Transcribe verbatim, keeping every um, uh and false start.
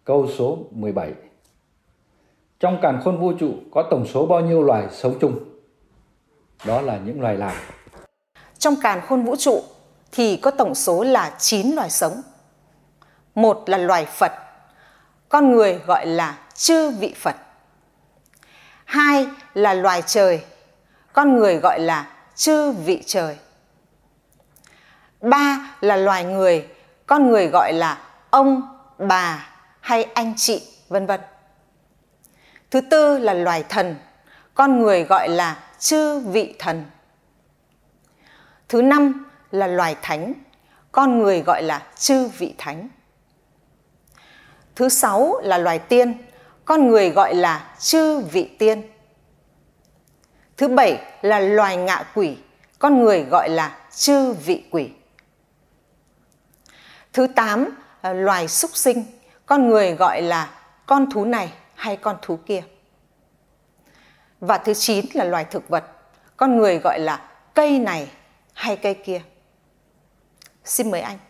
Câu số mười bảy. Trong càn khôn vũ trụ có tổng số bao nhiêu loài sống chung? Đó là những loài nào? Trong càn khôn vũ trụ thì có tổng số là chín loài sống. Một là loài Phật, con người gọi là chư vị Phật. Hai là loài trời, con người gọi là chư vị trời. Ba là loài người, con người gọi là ông, bà hay anh chị, vân vân. Thứ tư là loài thần, con người gọi là chư vị thần. Thứ năm là loài thánh, con người gọi là chư vị thánh. Thứ sáu là loài tiên, con người gọi là chư vị tiên. Thứ bảy là loài ngạ quỷ, con người gọi là chư vị quỷ. Thứ tám là loài súc sinh, con người gọi là con thú này hay con thú kia. Và thứ chín là loài thực vật, con người gọi là cây này hay cây kia. Xin mời anh.